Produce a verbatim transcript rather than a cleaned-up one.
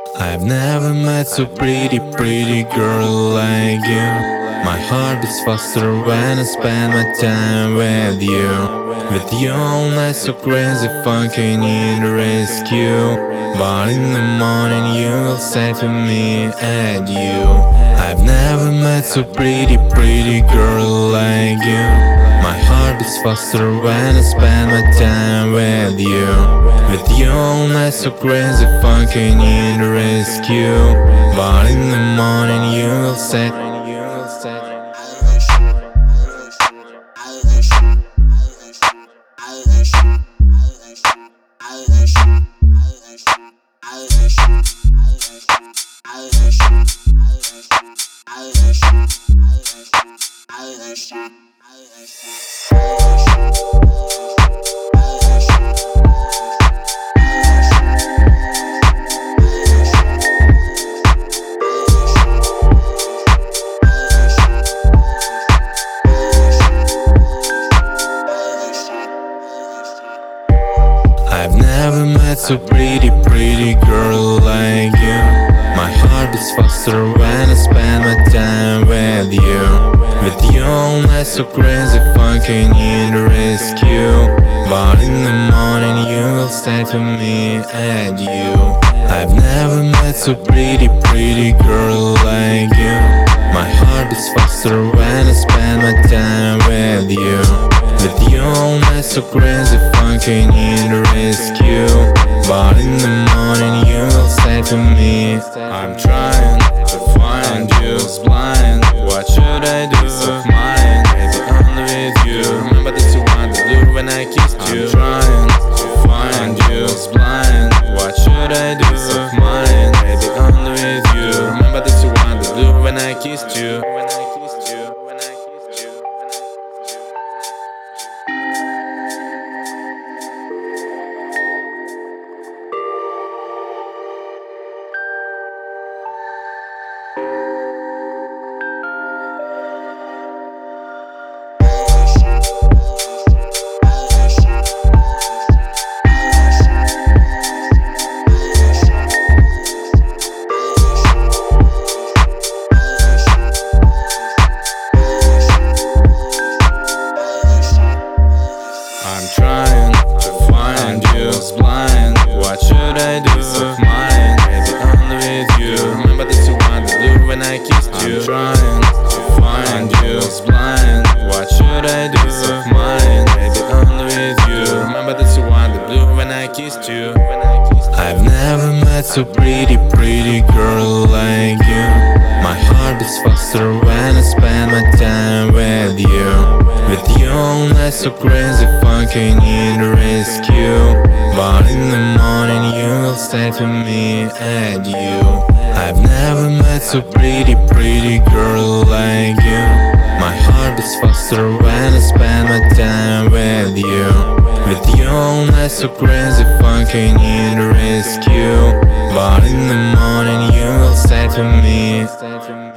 I've never met so pretty, pretty girl like you. My heart beats faster when I spend my time with you. With you all night so crazy, funky, need a rescue. But in the morning you will say to me, and you. I've never met so pretty, pretty girl like you. My heart beats faster when I spend my time with you. With you all night so crazy, funky, need a rescue. But in the morning you will say, I've never met so pretty, pretty girl like you. My heart beats faster when I spend my time with you. With you all night so crazy, funky, need a rescue. But in the morning you will say to me, and you. I've never met so pretty, pretty girl like you. My heart beats faster when I spend my time with you. With you all night so crazy, funky, need a rescue. But in the morning you will say to me, I'm trying to find you, blind. What should I do of mine? Maybe only with you. Remember that you want to do when I kissed you. I'm trying to find you, blind. What should I do of mine? Maybe only with you. Remember that you want to do when I kissed you. When I kissed you. When I kissed you. I'm trying to find you, blind. What should I do of mine? Maybe only with you. Remember that you want to do when I kissed you. I'm trying to find you, blind. What should I do of mine? Maybe only with you. Remember that you want to do when I kissed you. I've never met so pretty, pretty girl like you. My heart beats faster when I spend my time with you. With you all night so crazy, funky, need a rescue. But in the morning you will say to me, and you. I've never met so pretty, pretty girl like you. My heart beats faster when I spend my time with you. With you all night so crazy, funky, need a rescue. But in the morning you will say to me,